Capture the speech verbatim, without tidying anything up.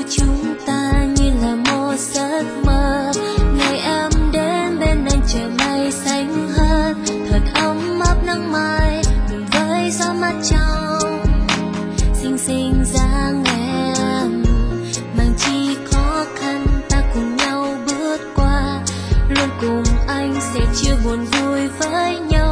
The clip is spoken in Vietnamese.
chúng ta như là một giấc mơ. Ngày em đến bên anh trời mây xanh hơn, thật ấm áp nắng mai cùng với gió mát trong xinh xinh dáng em. Mang chi khó khăn ta cùng nhau bước qua, luôn cùng anh sẽ chia buồn vui với nhau.